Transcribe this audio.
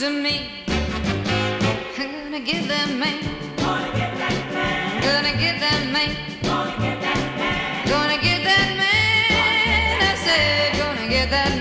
to me. I'm gonna get that man. Gonna get that man. Gonna get that man. Gonna get that man. Gonna get that man. I said, gonna get that